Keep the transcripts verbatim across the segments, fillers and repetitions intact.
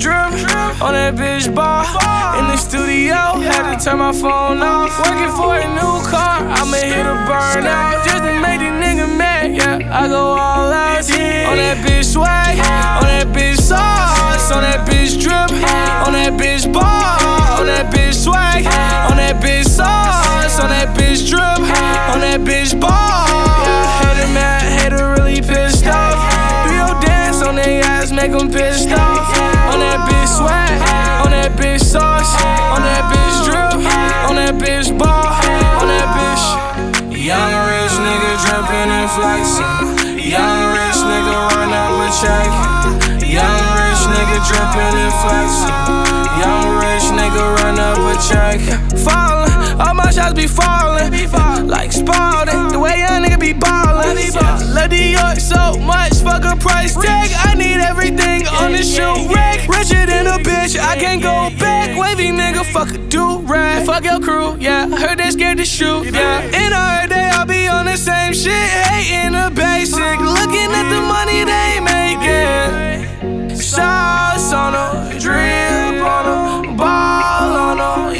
drip, on that bitch bar. In the studio, had to turn my phone off. Working for a new car, I'ma hit a burnout. Just to make these niggas mad, yeah, I go all out. On that bitch swag, on that bitch sauce, on that bitch drip, on that bitch bar, on that bitch swag, on that bitch sauce, on that bitch drip, on that bitch bar. Hater mad, hater really pissed off. Do your dance on their ass, make them pissed off. On that bitch swag, on that bitch sauce, on that bitch drip, on that bitch bar, on that bitch. Young rich nigga drippin' and flexin'. Young rich nigga run up a check. Young rich nigga drippin' and flexin'. Young rich nigga run up a check. Fallin', all my shots be fallin', like Spalding. The way young nigga be ballin'. Love New York so much, fuck a price tag. I need everything on the shoe rack. Richer than a bitch, I can't go back. Wavy nigga, fuck a do-rag. Fuck your crew, yeah. Heard they scared to shoot, yeah. And I heard they all be on the same shit, hating the basic. Looking at the money they making. Shots on them, drip on them, ball on them,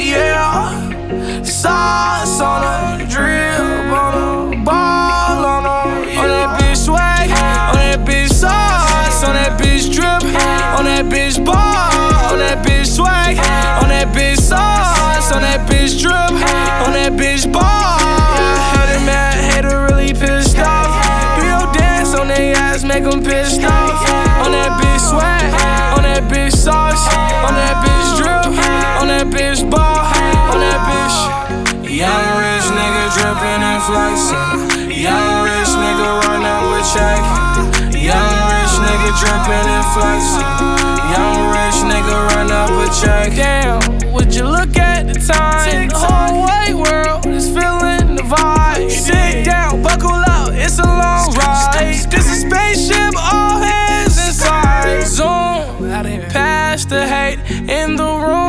yeah. Sauce on them, drip on them, ball on them. On that bitch swag, on that bitch sauce, on that bitch drip, on that bitch bar, on that bitch swag, on that bitch sauce, on that bitch drip, on that bitch bar. Hater mad, hater really pissed off. Do your dance on their ass, make them pissed off. On that bitch swag, on that bitch sauce, on that bitch drip, on that bitch bar, on that bitch. Young rich nigga drippin' and flexin'. Young rich nigga run up a check. Young rich nigga drippin' and flexin'. Young rich nigga run up a check. Damn, would you look at the time? The whole white world is feeling the vibe. Sit down, buckle up, it's a long ride. This a spaceship, all hands inside. Zoom, past the hate in the room.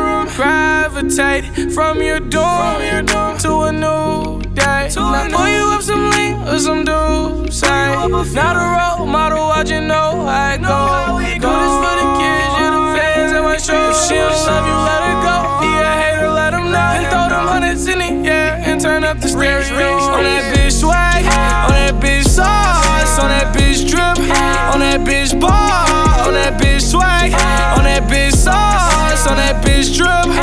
Gravitate from your dorm to a new day. Now pull you up some lean or some dudes. Say, not a role model, watch you know how it go. Do this for the kids, you're the fans at my show. If she don't love you, let her go. Be a hater, let them know. And throw them hundreds in the air and turn up the stereo. On that bitch swag, on that bitch sauce, on that bitch drip, on that bitch bar, on that bitch swag, on that bitch sauce, on that bitch drip.